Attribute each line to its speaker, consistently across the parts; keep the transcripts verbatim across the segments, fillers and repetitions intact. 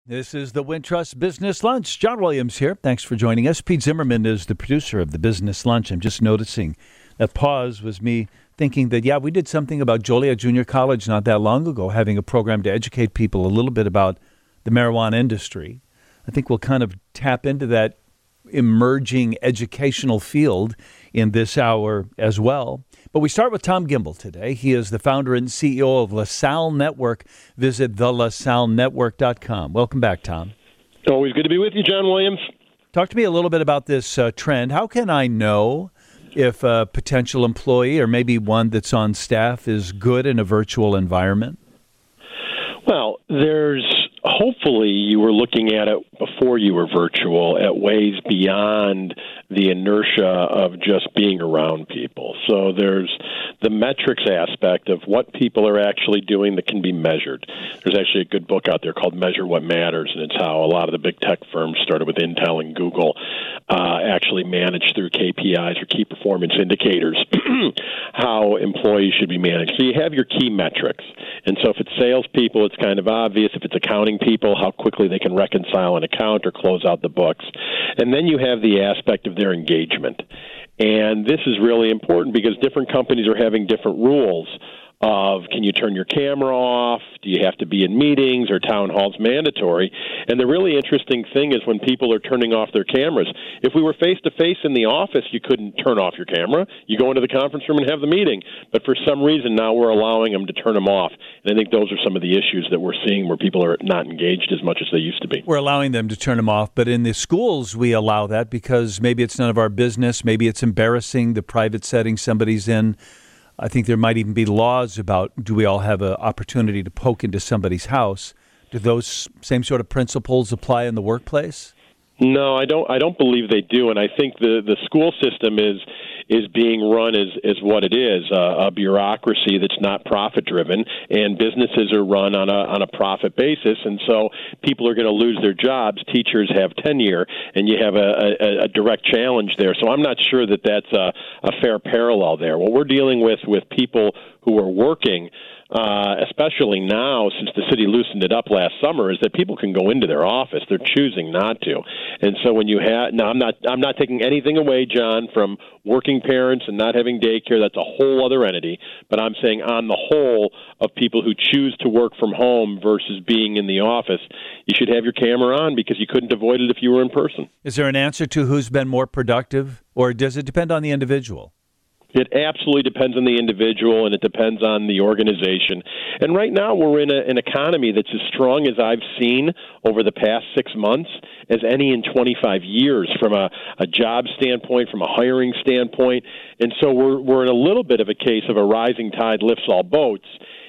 Speaker 1: This is the Wintrust Business Lunch. John Williams here. Thanks for joining us. Pete Zimmerman is the producer of the Business Lunch. I'm just noticing that pause was me thinking that, yeah, we did something about Joliet Junior College not that long ago, having a program to educate people a little bit about the marijuana industry. I think we'll kind of tap into that emerging educational field in this hour as well. But we start with Tom Gimbel today. He is the founder and C E O of LaSalle Network. Visit the lasalle network dot com. Welcome back, Tom.
Speaker 2: Always good to be with you, John Williams.
Speaker 1: Talk to me a little bit about this uh, trend. How can I know if a potential employee or maybe one that's on staff is good in a virtual environment?
Speaker 2: Well, there's hopefully you were looking at it before you were virtual at ways beyond the inertia of just being around people. So there's the metrics aspect of what people are actually doing that can be measured. There's actually a good book out there called Measure What Matters, and it's how a lot of the big tech firms started with Intel and Google uh, actually manage through K P Is or key performance indicators how employees should be managed. So you have your key metrics. And so if it's salespeople, it's kind of obvious. If it's accounting people, how quickly they can reconcile an account or close out the books. And then you have the aspect of their engagement. And this is really important because different companies are having different rules of can you turn your camera off? Do you have to be in meetings? Or town halls mandatory? And the really interesting thing is when people are turning off their cameras. If we were face-to-face in the office, you couldn't turn off your camera. You go into the conference room and have the meeting. But for some reason, now we're allowing them to turn them off. And I think those are some of the issues that we're seeing where people are not engaged as much as they used to be.
Speaker 1: We're allowing them to turn them off. But in the schools, we allow that because maybe it's none of our business. Maybe it's embarrassing, the private setting somebody's in. I think there might even be laws about do we all have an opportunity to poke into somebody's house? Do those same sort of principles apply in the workplace?
Speaker 2: No, I don't. I don't believe they do, and I think the, the school system is is being run as, as what it is, uh, a bureaucracy that's not profit driven, and businesses are run on a on a profit basis, and so people are going to lose their jobs. Teachers have tenure, and you have a, a, a direct challenge there. So I'm not sure that that's a, a fair parallel there. What we're dealing with with people who are working. Uh, especially now, since the city loosened it up last summer, is that people can go into their office. They're choosing not to, and so when you have now, I'm not I'm not taking anything away, John, from working parents and not having daycare. That's a whole other entity. But I'm saying on the whole of people who choose to work from home versus being in the office, you should have your camera on because you couldn't avoid it if you were in person.
Speaker 1: Is there an answer to who's been more productive, or does it depend on the individual?
Speaker 2: It absolutely depends on the individual, and it depends on the organization. And right now we're in a, an economy that's as strong as I've seen over the past six months as any in twenty-five years from a, a job standpoint, from a hiring standpoint. And so we're we're in a little bit of a case of a rising tide lifts all boats.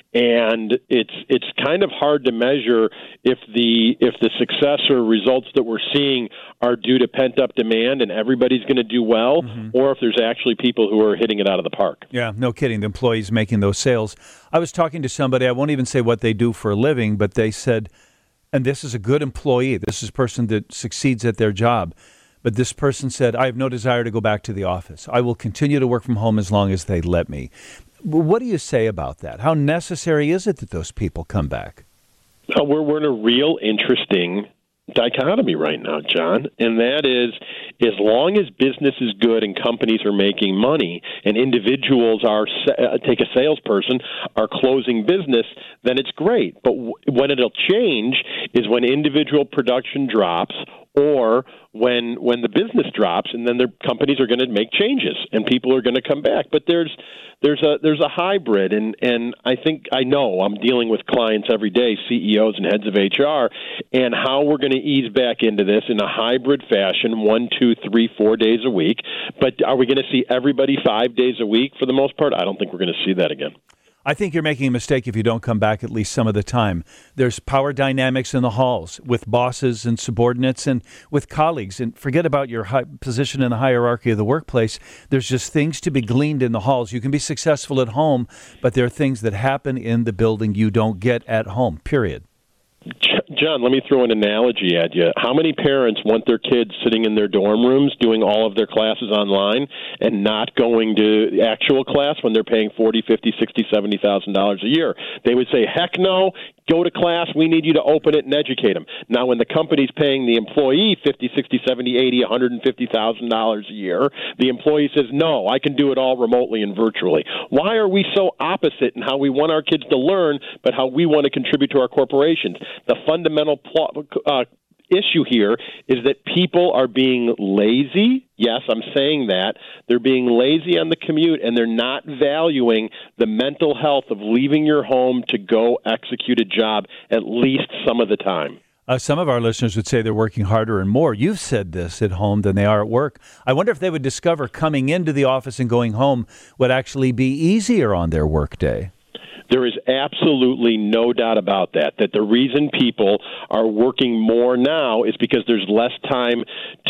Speaker 2: And it's it's kind of hard to measure if the if the success or results that we're seeing are due to pent up demand and everybody's going to do well, mm-hmm. or if there's actually people who are hitting it out of the park.
Speaker 1: Yeah, no kidding. The employees making those sales. I was talking to somebody. I won't even say what they do for a living, but they said, and this is a good employee. This is a person that succeeds at their job. But this person said, I have no desire to go back to the office. I will continue to work from home as long as they let me. What do you say about that? How necessary is it that those people come back?
Speaker 2: Uh, we're, we're in a real interesting dichotomy right now, John, and that is as long as business is good and companies are making money and individuals are, uh, take a salesperson, are closing business, then it's great. But w- when it'll change is when individual production drops or when when the business drops, and then their companies are going to make changes and people are going to come back. But there's there's a there's a hybrid, and, and I think I know I'm dealing with clients every day, C E Os and heads of H R, and how we're going to ease back into this in a hybrid fashion, one, two, three, four days a week. But are we going to see everybody five days a week for the most part? I don't think we're going to see that again.
Speaker 1: I think you're making a mistake if you don't come back at least some of the time. There's power dynamics in the halls with bosses and subordinates and with colleagues. And forget about your high position in the hierarchy of the workplace. There's just things to be gleaned in the halls. You can be successful at home, but there are things that happen in the building you don't get at home, period.
Speaker 2: John, let me throw an analogy at you. How many parents want their kids sitting in their dorm rooms doing all of their classes online and not going to actual class when they're paying forty, fifty, sixty, seventy thousand dollars a year? They would say, heck no, go to class. We need you to open it and educate them. Now, when the company's paying the employee fifty, sixty, seventy, eighty, one hundred fifty thousand dollars a year, the employee says, no, I can do it all remotely and virtually. Why are we so opposite in how we want our kids to learn, but how we want to contribute to our corporations? The fundamental plot, uh, issue here is that people are being lazy. Yes, I'm saying that. They're being lazy on the commute, and they're not valuing the mental health of leaving your home to go execute a job at least some of the time.
Speaker 1: Uh, some of our listeners would say they're working harder and more. You've said this at home than they are at work. I wonder if they would discover coming into the office and going home would actually be easier on their workday.
Speaker 2: There is absolutely no doubt about that, that the reason people are working more now is because there's less time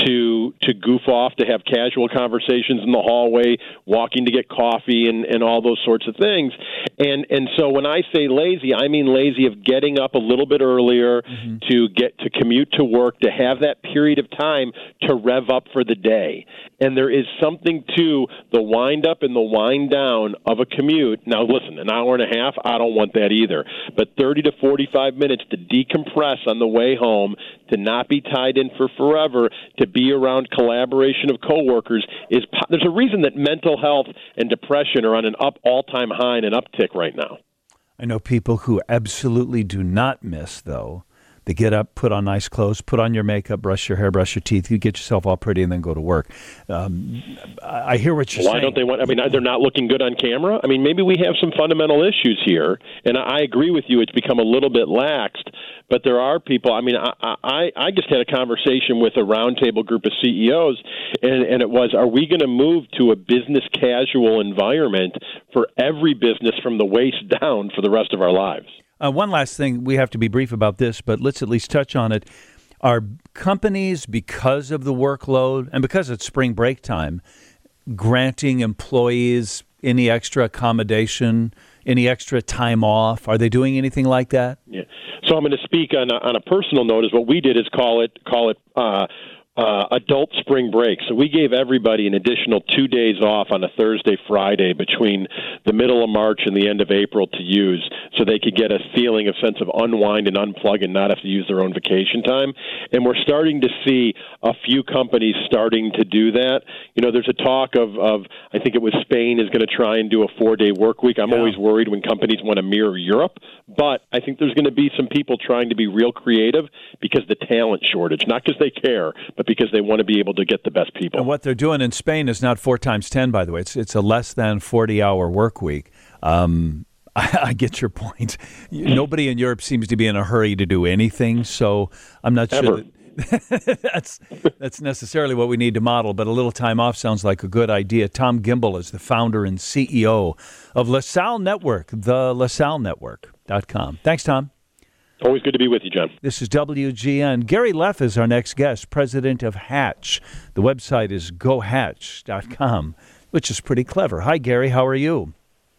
Speaker 2: to to goof off, to have casual conversations in the hallway, walking to get coffee and, and all those sorts of things. And and so when I say lazy, I mean lazy of getting up a little bit earlier mm-hmm. to get to commute to work, to have that period of time to rev up for the day. And there is something to the wind up and the wind down of a commute. Now, listen, an hour and a half, I don't want that either. But thirty to forty-five minutes to decompress on the way home, to not be tied in for forever, to be around collaboration of coworkers is. There's a reason that mental health and depression are on an up all-time high and an uptick right now.
Speaker 1: I know people who absolutely do not miss, though. They get up, put on nice clothes, put on your makeup, brush your hair, brush your teeth, you get yourself all pretty, and then go to work. Um, I hear what you're
Speaker 2: Why
Speaker 1: saying.
Speaker 2: Why don't they want? I mean, they're not looking good on camera. I mean, maybe we have some fundamental issues here, and I agree with you. It's become a little bit laxed, but there are people. I mean, I I, I just had a conversation with a roundtable group of C E Os, and, and it was: are we going to move to a business casual environment for every business from the waist down for the rest of our lives?
Speaker 1: Uh, one last thing, we have to be brief about this, but let's at least touch on it. Are companies, because of the workload and because it's spring break time, granting employees any extra accommodation, any extra time off? Are they doing anything like that?
Speaker 2: Yeah. So I'm going to speak on a, on a personal note. Is what we did is call it call it. Uh, Uh, adult spring break. So we gave everybody an additional two days off on a Thursday, Friday between the middle of March and the end of April to use so they could get a feeling, a sense of unwind and unplug and not have to use their own vacation time. And we're starting to see a few companies starting to do that. You know, there's a talk of, of I think it was Spain is going to try and do a four-day work week. I'm yeah. always worried when companies want to mirror Europe, but I think there's going to be some people trying to be real creative because the talent shortage, not because they care, but because they want to be able to get the best people.
Speaker 1: And what they're doing in Spain is not four times ten, by the way. It's it's a less than forty-hour work week. Um, I, I get your point. Nobody in Europe seems to be in a hurry to do anything, so I'm not
Speaker 2: Ever.
Speaker 1: sure that that's, that's necessarily what we need to model, but a little time off sounds like a good idea. Tom Gimbel is the founder and C E O of LaSalle Network, the lasalle network dot com. Thanks, Tom.
Speaker 2: Always good to be with you, John.
Speaker 1: This is W G N. Gary Leff is our next guest, president of Hatch. The website is go hatch dot com, which is pretty clever. Hi, Gary. How are you?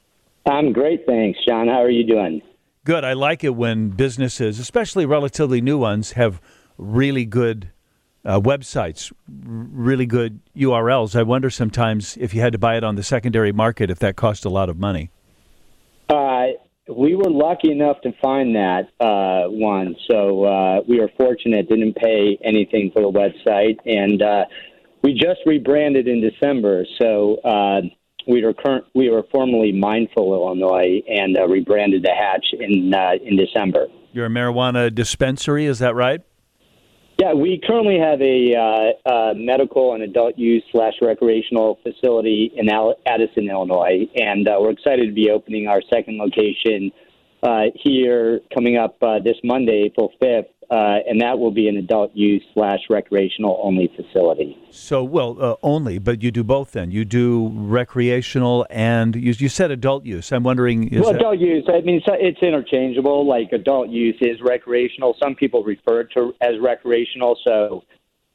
Speaker 3: I'm great, thanks, John. How are you doing?
Speaker 1: Good. I like it when businesses, especially relatively new ones, have really good uh, websites, really good U R Ls. I wonder sometimes if you had to buy it on the secondary market, if that cost a lot of money.
Speaker 3: Uh We were lucky enough to find that uh, one, so uh, we were fortunate. Didn't pay anything for the website, and uh, we just rebranded in December. So uh, we were current, we were formerly Mindful Illinois, and uh, rebranded to Hatch in uh, in December.
Speaker 1: You're a marijuana dispensary, is that right?
Speaker 3: Yeah, we currently have a uh, uh, medical and adult use slash recreational facility in Al- Addison, Illinois, and uh, we're excited to be opening our second location uh, here coming up uh, this Monday, April fifth, uh, and that will be an adult use slash recreational only facility.
Speaker 1: So, well, uh, only, but you do both then. You do recreational and you, you said adult use. I'm wondering... Is
Speaker 3: well,
Speaker 1: that...
Speaker 3: adult use, I mean, it's interchangeable. Like adult use is recreational. Some people refer to it as recreational, so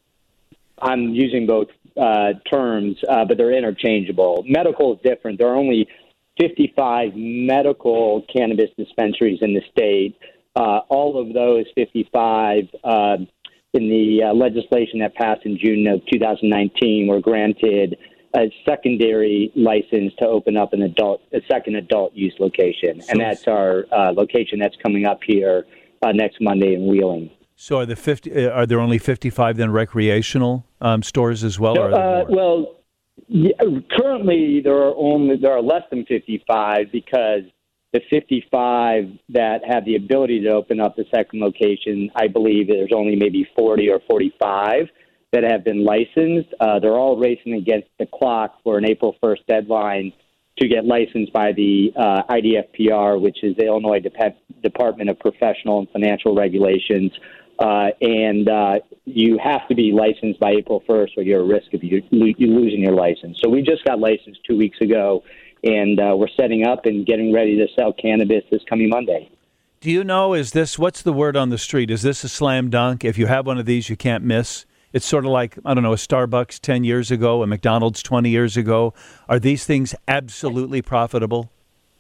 Speaker 3: I'm using both uh, terms, uh, but they're interchangeable. Medical is different. There are only fifty-five medical cannabis dispensaries in the state. uh, all of those fifty-five uh, in the uh, legislation that passed in June of two thousand nineteen were granted a secondary license to open up an adult, a second adult use location, so, and that's our uh, location that's coming up here uh, next Monday in Wheeling.
Speaker 1: So are the fifty? Are there only fifty-five then recreational um, stores as well?
Speaker 3: No,
Speaker 1: or are
Speaker 3: uh, well, yeah, currently there are only there are less than fifty-five because the fifty-five that have the ability to open up the second location, I believe there's only maybe forty or forty-five that have been licensed. Uh, they're all racing against the clock for an April first deadline to get licensed by the uh, I D F P R, which is the Illinois Dep- Department of Professional and Financial Regulations. Uh, and uh, you have to be licensed by April first or you're at risk of you, you losing your license. So we just got licensed two weeks ago, and uh, we're setting up and getting ready to sell cannabis this coming Monday.
Speaker 1: Do you know, is this, what's the word on the street? Is this a slam dunk? If you have one of these, you can't miss? It's sort of like, I don't know, a Starbucks ten years ago, a McDonald's twenty years ago. Are these things absolutely profitable?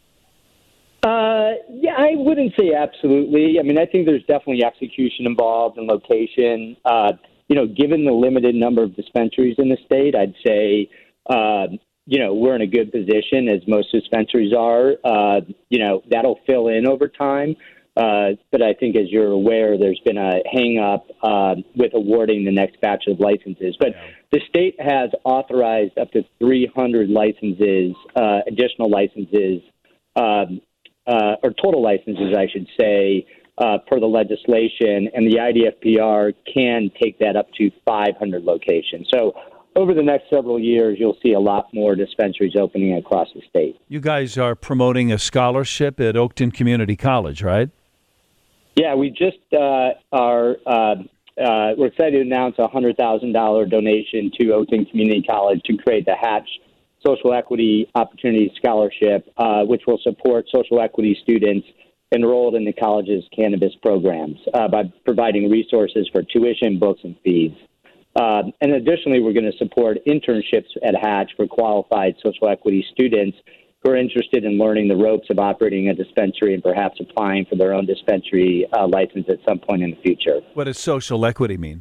Speaker 3: Uh, yeah, I wouldn't say absolutely. I mean, I think there's definitely execution involved and location. Uh, you know, given the limited number of dispensaries in the state, I'd say, uh, you know, we're in a good position as most dispensaries are. Uh, you know, that'll fill in over time. Uh, but I think, as you're aware, there's been a hang-up uh, with awarding the next batch of licenses. But yeah. The state has authorized up to three hundred licenses, uh, additional licenses, um, uh, or total licenses, I should say, uh, per the legislation. And the I D F P R can take that up to five hundred locations. So over the next several years, you'll see a lot more dispensaries opening across the state.
Speaker 1: You guys are promoting a scholarship at Oakton Community College, right?
Speaker 3: Yeah, we just uh, are. Uh, uh, we're excited to announce a one hundred thousand dollars donation to Oakton Community College to create the Hatch Social Equity Opportunity Scholarship, uh, which will support social equity students enrolled in the college's cannabis programs uh, by providing resources for tuition, books, and fees. Uh, and additionally, we're going to support internships at Hatch for qualified social equity students who are interested in learning the ropes of operating a dispensary and perhaps applying for their own dispensary uh, license at some point in the future.
Speaker 1: What does social equity mean?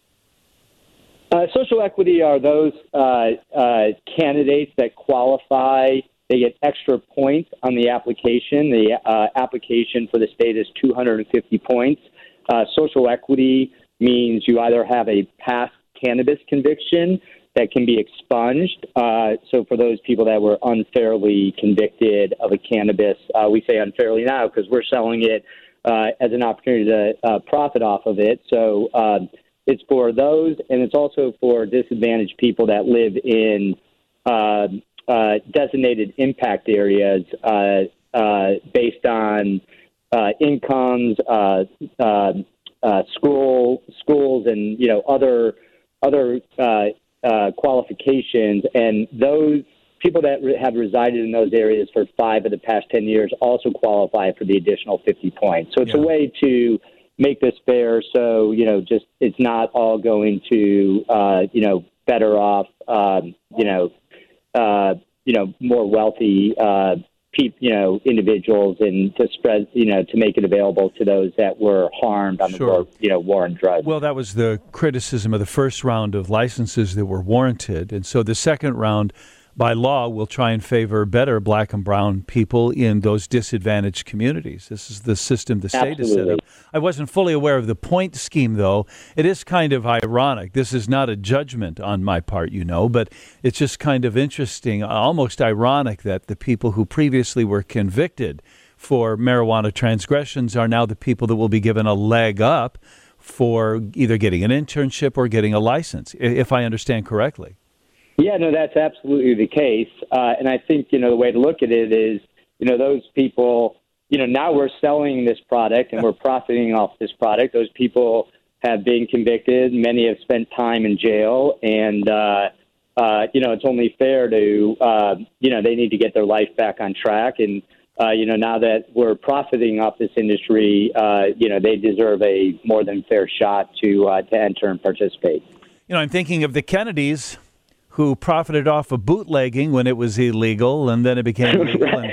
Speaker 3: Uh, social equity are those uh, uh, candidates that qualify. They get extra points on the application. The uh, application for the state is two hundred fifty points. Uh, social equity means you either have a past cannabis conviction that can be expunged. Uh, so for those people that were unfairly convicted of a cannabis, uh, we say unfairly now because we're selling it uh, as an opportunity to uh, profit off of it. So uh, it's for those, and it's also for disadvantaged people that live in uh, uh, designated impact areas uh, uh, based on uh, incomes, uh, uh, uh, school schools, and you know other other. Uh, Uh, qualifications, and those people that re- have resided in those areas for five of the past ten years also qualify for the additional fifty points. So it's yeah. a way to make this fair. So, you know, just it's not all going to, uh, you know, better off, um, you know, uh, you know, more wealthy, uh, pe- you know, individuals, and to spread, you know, to make it available to those that were harmed on
Speaker 1: sure.
Speaker 3: the war, you know, war on drugs.
Speaker 1: Well, that was the criticism of the first round of licenses that were warranted. And so the second round, by law, will try and favor better black and brown people in those disadvantaged communities. This is the system the state has set up. I wasn't fully aware of the point scheme, though. It is kind of ironic. This is not a judgment on my part, you know, but it's just kind of interesting, almost ironic that the people who previously were convicted for marijuana transgressions are now the people that will be given a leg up for either getting an internship or getting a license, if I understand correctly.
Speaker 3: Yeah, no, that's absolutely the case. Uh, and I think, you know, the way to look at it is, you know, those people, you know, now we're selling this product and we're profiting off this product. Those people have been convicted. Many have spent time in jail. And, uh, uh, you know, it's only fair to, uh, you know, they need to get their life back on track. And, uh, you know, now that we're profiting off this industry, uh, you know, they deserve a more than fair shot to, uh, to enter and participate.
Speaker 1: You know, I'm thinking of the Kennedys, who profited off of bootlegging when it was illegal, and then it became legal. And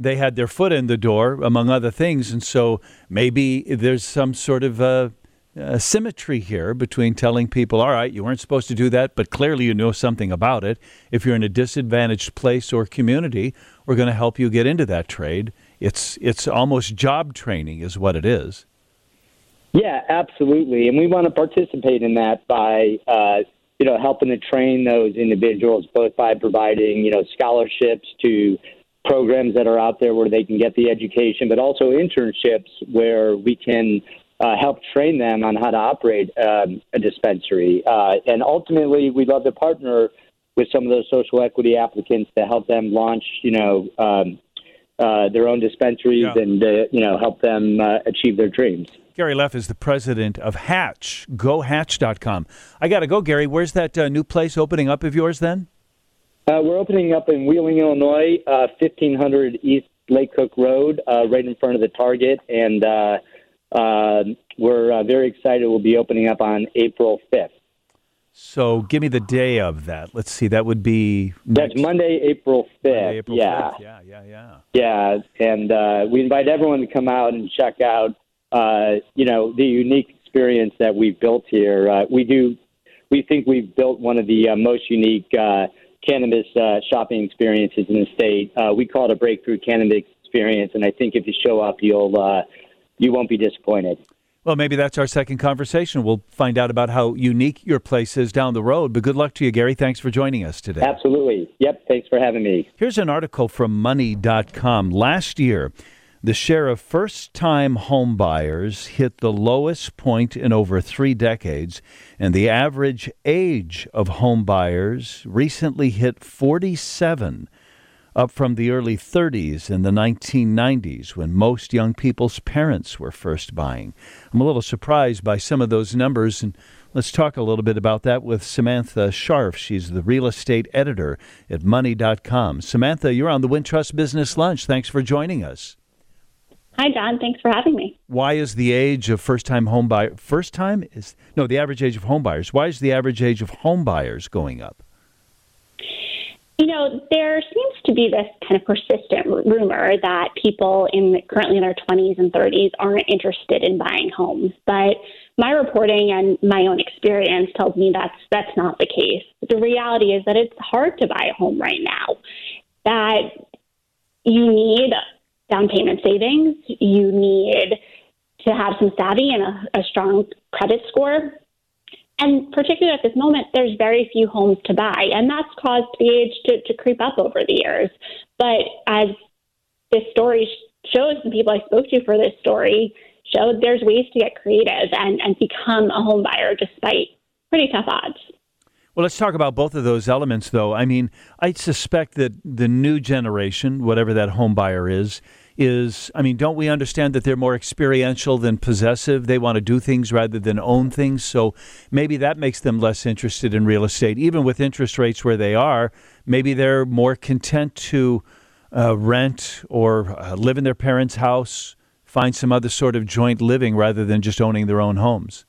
Speaker 1: they had their foot in the door, among other things. And so maybe there's some sort of uh, uh, symmetry here between telling people, all right, you weren't supposed to do that, but clearly you know something about it. If you're in a disadvantaged place or community, we're going to help you get into that trade. It's it's almost job training is what it is.
Speaker 3: Yeah, absolutely. And we want to participate in that by, uh, you know, helping to train those individuals, both by providing, you know, scholarships to programs that are out there where they can get the education, but also internships where we can uh, help train them on how to operate um, a dispensary. Uh, and ultimately, we'd love to partner with some of those social equity applicants to help them launch, you know, um, uh, their own dispensaries yeah. and, uh, you know, help them uh, achieve their dreams.
Speaker 1: Gary Leff is the president of Hatch, go hatch dot com. I got to go, Gary. Where's that uh, new place opening up of yours then?
Speaker 3: Uh, we're opening up in Wheeling, Illinois, uh, fifteen hundred East Lake Cook Road, uh, right in front of the Target. And uh, uh, we're uh, very excited. We'll be opening up on April fifth.
Speaker 1: So give me the day of that. Let's see. That would be
Speaker 3: next. That's Monday, April fifth.
Speaker 1: Monday, April
Speaker 3: yeah.
Speaker 1: fifth. Yeah, yeah, yeah.
Speaker 3: Yeah, and uh, we invite everyone to come out and check out, uh, you know, the unique experience that we've built here. Uh, we do, we think we've built one of the uh, most unique uh, cannabis uh, shopping experiences in the state. Uh, we call it a breakthrough cannabis experience, and I think if you show up, you'll uh, you won't be disappointed.
Speaker 1: Well, maybe that's our second conversation. We'll find out about how unique your place is down the road. But good luck to you, Gary. Thanks for joining us today.
Speaker 3: Absolutely. Yep. Thanks for having me.
Speaker 1: Here's an article from money dot com. Last year, the share of first-time home buyers hit the lowest point in over three decades, and the average age of home buyers recently hit forty-seven, up from the early thirties in the nineteen nineties when most young people's parents were first buying. I'm a little surprised by some of those numbers, and let's talk a little bit about that with Samantha Scharf. She's the real estate editor at money dot com. Samantha, you're on the Wintrust Business Lunch. Thanks for joining us.
Speaker 4: Hi, John. Thanks for having me.
Speaker 1: Why is the age of first-time home buyer first time is no the average age of home buyers? Why is the average age of home buyers going up?
Speaker 4: You know, there seems to be this kind of persistent rumor that people in currently in their twenties and thirties aren't interested in buying homes. But my reporting and my own experience tells me that's that's not the case. The reality is that it's hard to buy a home right now. That you need down payment savings, you need to have some savvy and a, a strong credit score. And particularly at this moment, there's very few homes to buy, and that's caused the age to, to creep up over the years. But as this story shows, the people I spoke to for this story showed, there's ways to get creative and, and become a home buyer despite pretty tough odds.
Speaker 1: Well, let's talk about both of those elements, though. I mean, I suspect that the new generation, whatever that home buyer is, is, I mean, don't we understand that they're more experiential than possessive? They want to do things rather than own things. So maybe that makes them less interested in real estate. Even with interest rates where they are, maybe they're more content to uh, rent or uh, live in their parents' house, find some other sort of joint living rather than just owning their own homes.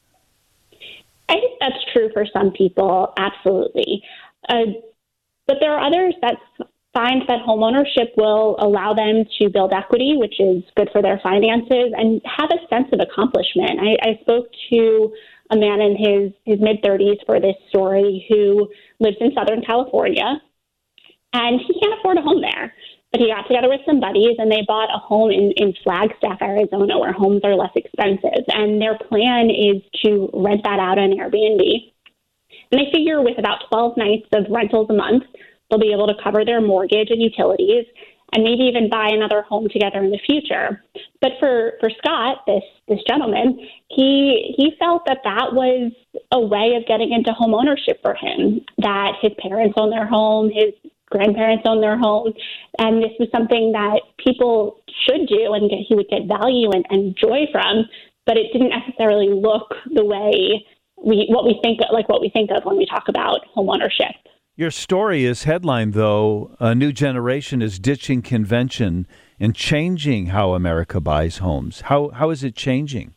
Speaker 4: I think that's true for some people, absolutely. Uh, but there are others that find that homeownership will allow them to build equity, which is good for their finances, and have a sense of accomplishment. I, I spoke to a man in his, his mid-thirties for this story who lives in Southern California, and he can't afford a home there. But he got together with some buddies, and they bought a home in, in Flagstaff, Arizona, where homes are less expensive. And their plan is to rent that out on Airbnb. And they figure with about twelve nights of rentals a month, they'll be able to cover their mortgage and utilities and maybe even buy another home together in the future. But for, for Scott, this this gentleman, he he felt that that was a way of getting into home ownership for him, that his parents own their home, his grandparents own their home, and this was something that people should do and get, he would get value and, and joy from, but it didn't necessarily look the way we what we think like what we think of when we talk about home ownership.
Speaker 1: Your story is headlined, though, a new generation is ditching convention and changing how America buys homes. How How is it changing?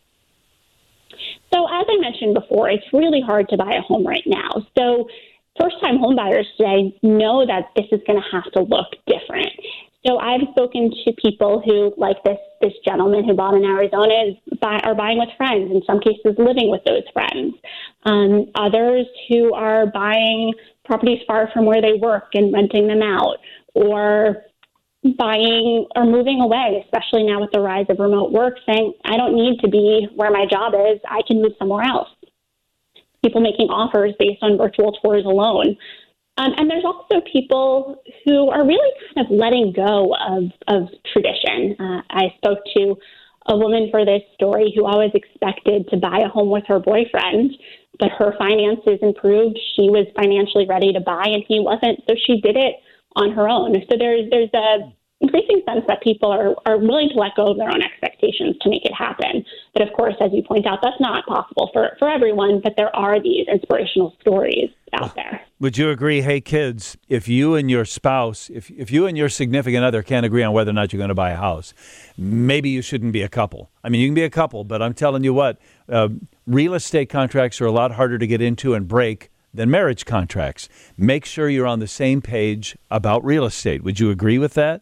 Speaker 4: So as I mentioned before, it's really hard to buy a home right now. So first-time home buyers today know that this is going to have to look different. So I've spoken to people who, like this this gentleman who bought in Arizona, is buy, are buying with friends, in some cases living with those friends. Um, others who are buying properties far from where they work and renting them out, or buying or moving away, especially now with the rise of remote work, saying, I don't need to be where my job is, I can move somewhere else. People making offers based on virtual tours alone. Um, and there's also people who are really kind of letting go of, of tradition. Uh, I spoke to a woman for this story who always expected to buy a home with her boyfriend, but her finances improved. She was financially ready to buy, and he wasn't, so she did it on her own. So there's there's a increasing sense that people are, are willing to let go of their own expectations to make it happen. But of course, as you point out, that's not possible for, for everyone, but there are these inspirational stories out there.
Speaker 1: Would you agree, hey kids, if you and your spouse, if if you and your significant other can't agree on whether or not you're going to buy a house, maybe you shouldn't be a couple. I mean, you can be a couple, but I'm telling you what, uh, real estate contracts are a lot harder to get into and break than marriage contracts. Make sure you're on the same page about real estate. Would you agree with that?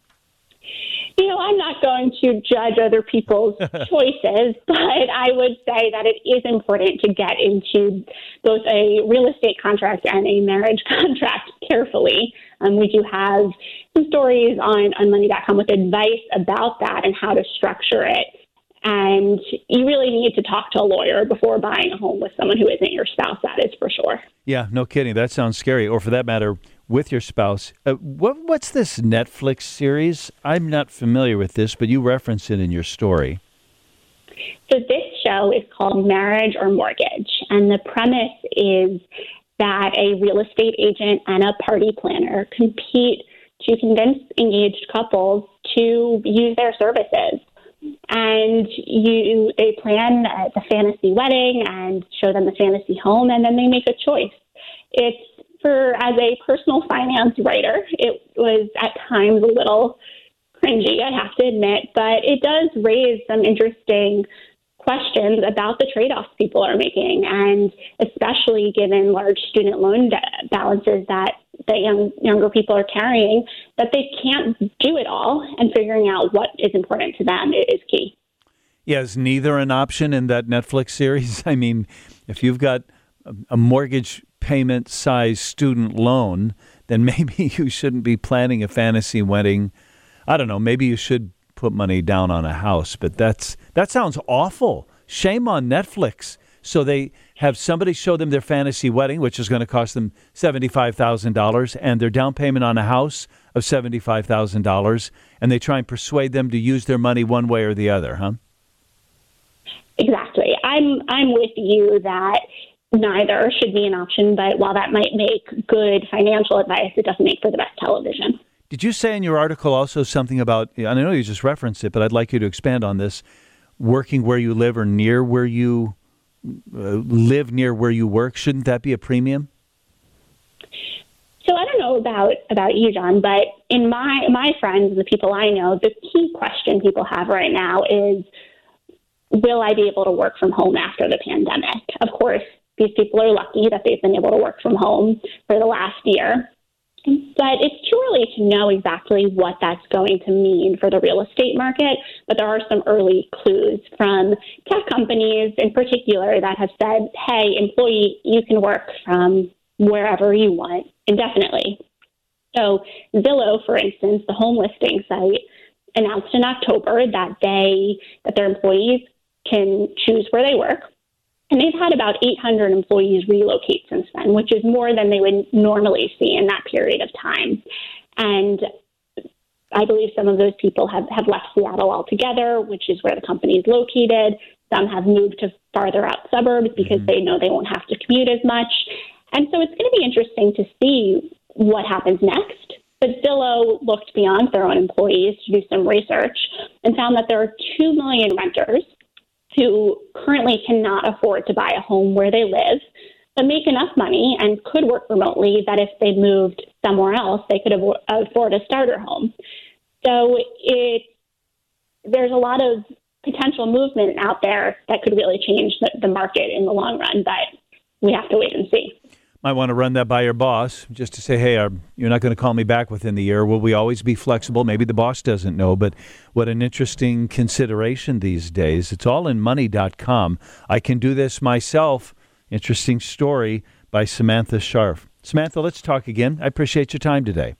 Speaker 4: You know, I'm not going to judge other people's choices, but I would say that it is important to get into both a real estate contract and a marriage contract carefully. Um, we do have some stories on, on money dot com with advice about that and how to structure it. And you really need to talk to a lawyer before buying a home with someone who isn't your spouse, that is for sure.
Speaker 1: Yeah, no kidding. That sounds scary. Or for that matter, with your spouse. Uh, what, what's this Netflix series? I'm not familiar with this, but you reference it in your story.
Speaker 4: So this show is called Marriage or Mortgage. And the premise is that a real estate agent and a party planner compete to convince engaged couples to use their services. And you, they plan the fantasy wedding and show them the fantasy home, and then they make a choice. It's for, as a personal finance writer, it was at times a little cringy, I have to admit, but it does raise some interesting questions about the trade-offs people are making, and especially given large student loan de- balances that the young, younger people are carrying, that they can't do it all, and figuring out what is important to them is key.
Speaker 1: Yeah, is neither an option in that Netflix series? I mean, if you've got a mortgage payment size student loan, then maybe you shouldn't be planning a fantasy wedding. I don't know, maybe you should put money down on a house, but that's that sounds awful. Shame on Netflix. So they have somebody show them their fantasy wedding, which is going to cost them seventy-five thousand dollars, and their down payment on a house of seventy-five thousand dollars, and they try and persuade them to use their money one way or the other, huh?
Speaker 4: Exactly. I'm I'm with you that neither should be an option, but while that might make good financial advice, it doesn't make for the best television.
Speaker 1: Did you say in your article also something about, and I know you just referenced it, but I'd like you to expand on this, working where you live or near where you uh, live near where you work? Shouldn't that be a premium?
Speaker 4: So I don't know about, about you, John, but in my, my friends and the people I know, the key question people have right now is, will I be able to work from home after the pandemic? Of course, these people are lucky that they've been able to work from home for the last year. But it's too early to know exactly what that's going to mean for the real estate market. But there are some early clues from tech companies in particular that have said, hey, employee, you can work from wherever you want indefinitely. So Zillow, for instance, the home listing site, announced in October that they that their employees can choose where they work. And they've had about eight hundred employees relocate since then, which is more than they would normally see in that period of time. And I believe some of those people have, have left Seattle altogether, which is where the company is located. Some have moved to farther out suburbs because mm-hmm. they know they won't have to commute as much. And so it's going to be interesting to see what happens next. But Zillow looked beyond their own employees to do some research and found that there are two million renters who currently cannot afford to buy a home where they live, but make enough money and could work remotely that if they moved somewhere else, they could avo- afford a starter home. So it, there's a lot of potential movement out there that could really change the, the market in the long run, but we have to wait and see.
Speaker 1: Might want to run that by your boss just to say, hey, are, you're not going to call me back within the year. Will we always be flexible? Maybe the boss doesn't know, but what an interesting consideration these days. It's all in money dot com. I can do this myself. Interesting story by Samantha Scharf. Samantha, let's talk again. I appreciate your time today.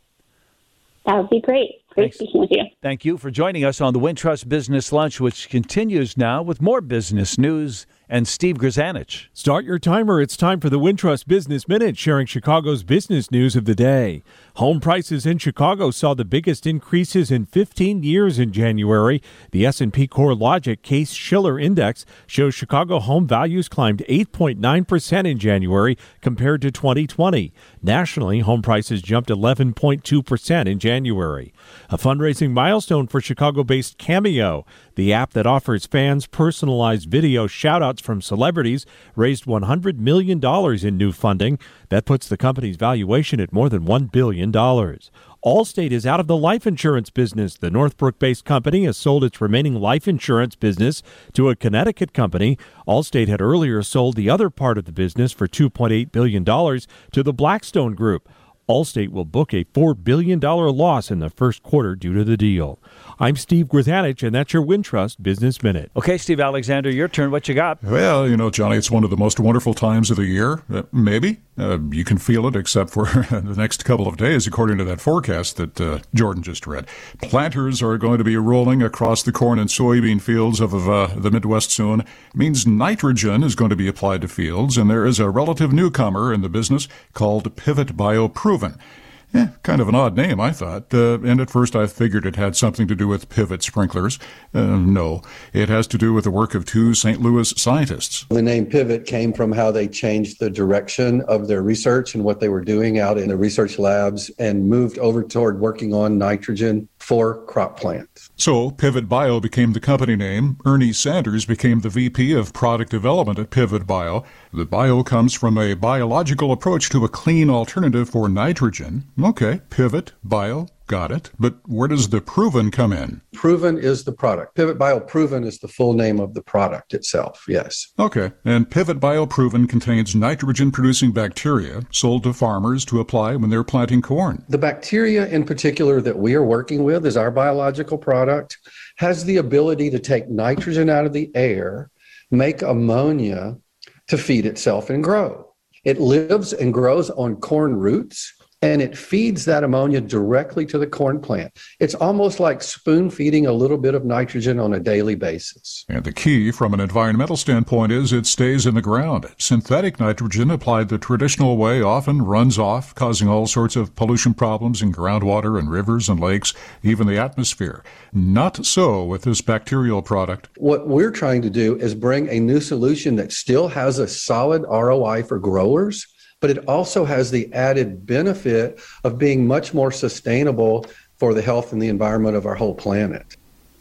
Speaker 4: That would be great. Great
Speaker 1: Thanks.
Speaker 4: speaking with you.
Speaker 1: Thank you for joining us on the Wintrust Business Lunch, which continues now with more business news and Steve Grzanich.
Speaker 5: Start your timer. It's time for the Wintrust Business Minute, sharing Chicago's business news of the day. Home prices in Chicago saw the biggest increases in fifteen years in January. The S and P CoreLogic Case-Shiller Index shows Chicago home values climbed eight point nine percent in January compared to twenty twenty. Nationally, home prices jumped eleven point two percent in January. A fundraising milestone for Chicago-based Cameo, the app that offers fans personalized video shout-outs from celebrities, raised one hundred million dollars in new funding. That puts the company's valuation at more than one billion dollars. Allstate is out of the life insurance business. The Northbrook-based company has sold its remaining life insurance business to a Connecticut company. Allstate had earlier sold the other part of the business for two point eight billion dollars to the Blackstone Group. Allstate will book a four billion dollars loss in the first quarter due to the deal. I'm Steve Grzanich, and that's your Wintrust Business Minute.
Speaker 1: Okay, Steve Alexander, your turn. What you got?
Speaker 6: Well, you know, Johnny, it's one of the most wonderful times of the year. Uh, maybe. Uh, you can feel it except for the next couple of days, according to that forecast that uh, Jordan just read. Planters are going to be rolling across the corn and soybean fields of uh, the Midwest soon. It means nitrogen is going to be applied to fields, and there is a relative newcomer in the business called Pivot BioProven. Eh, kind of an odd name, I thought, uh, and at first I figured it had something to do with pivot sprinklers. Uh, no, it has to do with the work of two Saint Louis scientists.
Speaker 7: The name Pivot came from how they changed the direction of their research and what they were doing out in the research labs and moved over toward working on nitrogen for crop plants.
Speaker 6: So Pivot Bio became the company name. Ernie Sanders became the V P of Product Development at Pivot Bio. The bio comes from a biological approach to a clean alternative for nitrogen. Okay, Pivot Bio, got it. But where does the proven come in?
Speaker 7: Proven is the product. Pivot BioProven is the full name of the product itself, yes.
Speaker 6: Okay, and Pivot BioProven contains nitrogen-producing bacteria sold to farmers to apply when they're planting corn.
Speaker 7: The bacteria in particular that we are working with is our biological product, has the ability to take nitrogen out of the air, make ammonia to feed itself and grow. It lives and grows on corn roots, and it feeds that ammonia directly to the corn plant. It's almost like spoon feeding a little bit of nitrogen on a daily basis.
Speaker 6: And the key from an environmental standpoint is it stays in the ground. Synthetic nitrogen applied the traditional way often runs off, causing all sorts of pollution problems in groundwater and rivers and lakes, even the atmosphere. Not so with this bacterial product.
Speaker 7: What we're trying to do is bring a new solution that still has a solid R O I for growers, but it also has the added benefit of being much more sustainable for the health and the environment of our whole planet.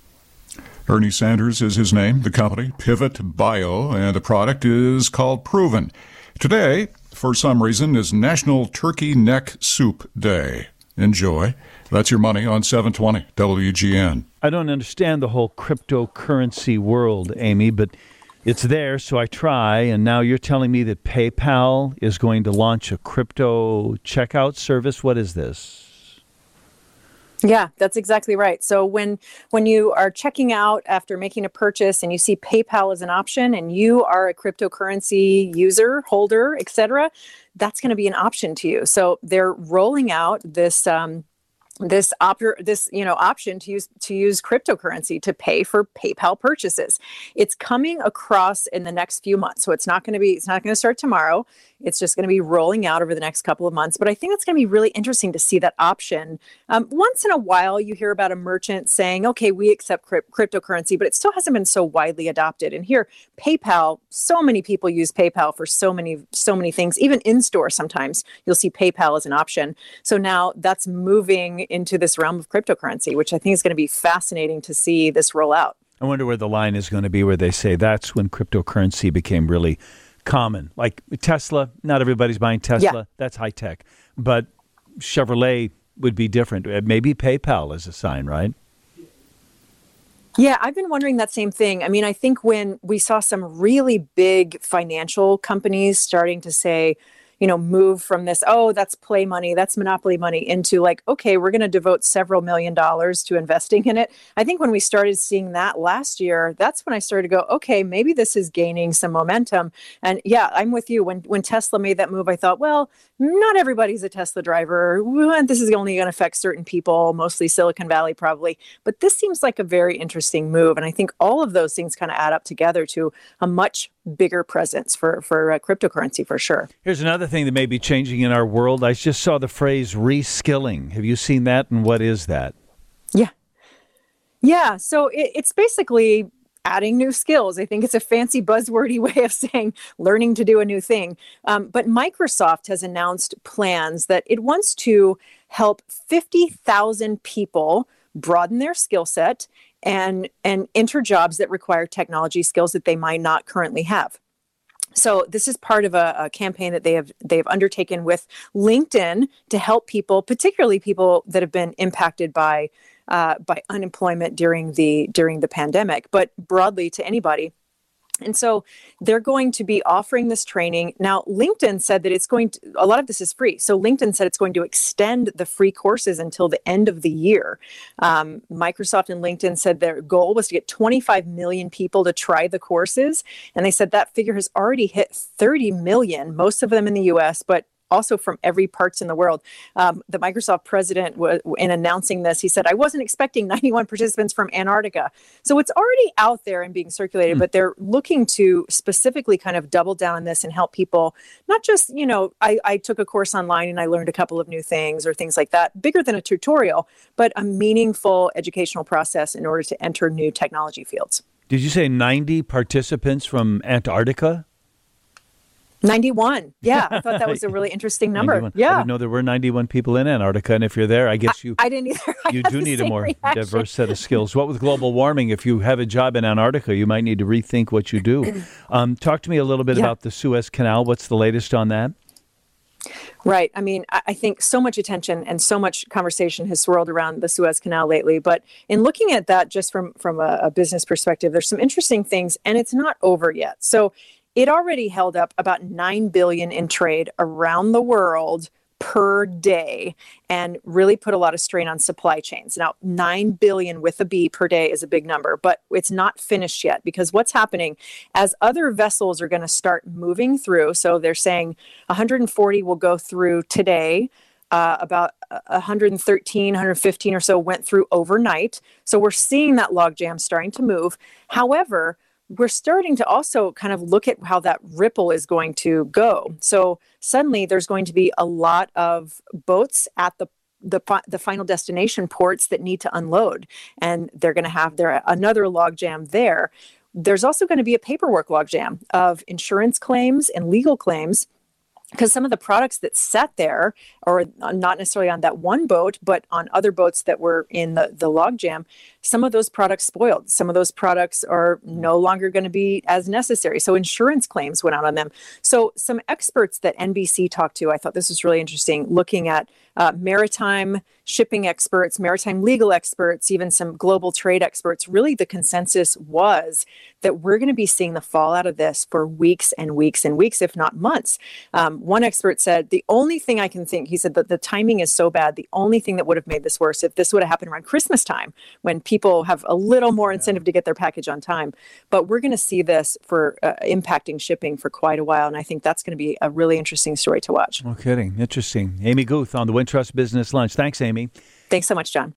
Speaker 6: Ernie Sanders is his name, the company, Pivot Bio, and the product is called Proven. Today, for some reason, is National Turkey Neck Soup Day. Enjoy. That's your money on seven twenty W G N.
Speaker 1: I don't understand the whole cryptocurrency world, Amy, but it's there, so I try, and now you're telling me that PayPal is going to launch a crypto checkout service. What is this?
Speaker 8: Yeah, that's exactly right. So when when you are checking out after making a purchase and you see PayPal as an option and you are a cryptocurrency user, holder, et cetera, that's going to be an option to you. So they're rolling out this um, this op- this you know option to use to use cryptocurrency to pay for PayPal purchases. It's coming across in the next few months, so it's not going to be it's not going to start tomorrow. It's just going to be rolling out over the next couple of months. But I think it's going to be really interesting to see that option. Um, once in a while, you hear about a merchant saying, "Okay, we accept crypt- cryptocurrency," but it still hasn't been so widely adopted. And here, PayPal, so many people use PayPal for so many so many things. Even in store, sometimes you'll see PayPal as an option. So now that's moving into this realm of cryptocurrency, which I think is going to be fascinating to see this roll out.
Speaker 1: I wonder where the line is going to be where they say that's when cryptocurrency became really common. Like Tesla, not everybody's buying Tesla. Yeah. That's high tech. But Chevrolet would be different. Maybe PayPal is a sign, right?
Speaker 8: Yeah, I've been wondering that same thing. I mean, I think when we saw some really big financial companies starting to say, you know, move from this, oh, that's play money, that's monopoly money, into like, okay, we're going to devote several million dollars to investing in it. I think when we started seeing that last year, that's when I started to go, okay, maybe this is gaining some momentum. And yeah, I'm with you. When when Tesla made that move, I thought, well, not everybody's a Tesla driver. This is only going to affect certain people, mostly Silicon Valley probably. But this seems like a very interesting move. And I think all of those things kind of add up together to a much bigger presence for, for uh, cryptocurrency for sure.
Speaker 1: Here's another thing that may be changing in our world. I just saw the phrase reskilling. Have you seen that? And what is that?
Speaker 8: Yeah. Yeah. So it, it's basically adding new skills. I think it's a fancy buzzwordy way of saying learning to do a new thing. Um, but Microsoft has announced plans that it wants to help fifty thousand people broaden their skill set and, and enter jobs that require technology skills that they might not currently have. So this is part of a, a campaign that they have they have undertaken with LinkedIn to help people, particularly people that have been impacted by uh, by unemployment during the during the pandemic, but broadly to anybody. And so they're going to be offering this training. Now, LinkedIn said that it's going to, a lot of this is free. So LinkedIn said it's going to extend the free courses until the end of the year. Um, Microsoft and LinkedIn said their goal was to get twenty-five million people to try the courses. And they said that figure has already hit thirty million, most of them in the U S, but also from every parts in the world. Um, the Microsoft president, w- in announcing this, he said, I wasn't expecting ninety-one participants from Antarctica. So it's already out there and being circulated, mm. but they're looking to specifically kind of double down on this and help people, not just, you know, I, I took a course online and I learned a couple of new things or things like that, bigger than a tutorial, but a meaningful educational process in order to enter new technology fields.
Speaker 1: Did you say ninety participants from Antarctica?
Speaker 8: ninety-one. Yeah, I thought that was a really interesting number.
Speaker 1: ninety-one.
Speaker 8: Yeah.
Speaker 1: I didn't know there were ninety-one people in Antarctica, and if you're there, I guess you
Speaker 8: I, I didn't either. I
Speaker 1: you
Speaker 8: had
Speaker 1: do
Speaker 8: the
Speaker 1: need a
Speaker 8: same
Speaker 1: more
Speaker 8: reaction.
Speaker 1: diverse set of skills. What with global warming, if you have a job in Antarctica, you might need to rethink what you do. Um, talk to me a little bit
Speaker 8: Yeah.
Speaker 1: about the Suez Canal. What's the latest on that?
Speaker 8: Right. I mean, I I think so much attention and so much conversation has swirled around the Suez Canal lately. But in looking at that just from, from a, a business perspective, there's some interesting things, and it's not over yet. So it already held up about nine billion dollars in trade around the world per day and really put a lot of strain on supply chains. Now, nine billion dollars with a B per day is a big number, but it's not finished yet, because what's happening as other vessels are going to start moving through. So they're saying one hundred forty will go through today. Uh, about one hundred thirteen, one hundred fifteen or so went through overnight. So we're seeing that logjam starting to move. However, we're starting to also kind of look at how that ripple is going to go. So suddenly there's going to be a lot of boats at the the, the final destination ports that need to unload, and they're going to have their another logjam there. There's also going to be a paperwork logjam of insurance claims and legal claims, because some of the products that sat there, or not necessarily on that one boat, but on other boats that were in the, the logjam, some of those products spoiled. Some of those products are no longer going to be as necessary. So insurance claims went out on them. So some experts that N B C talked to, I thought this was really interesting, looking at uh, maritime shipping experts, maritime legal experts, even some global trade experts. Really, the consensus was that we're going to be seeing the fallout of this for weeks and weeks and weeks, if not months. Um, one expert said, the only thing I can think, he said that the timing is so bad, the only thing that would have made this worse, if this would have happened around Christmas time, when people have a little more incentive to get their package on time. But we're going to see this for uh, impacting shipping for quite a while. And I think that's going to be a really interesting story to watch.
Speaker 1: No kidding. Interesting. Amy Guth on the Wintrust Business Lunch. Thanks, Amy.
Speaker 8: Thanks so much, John.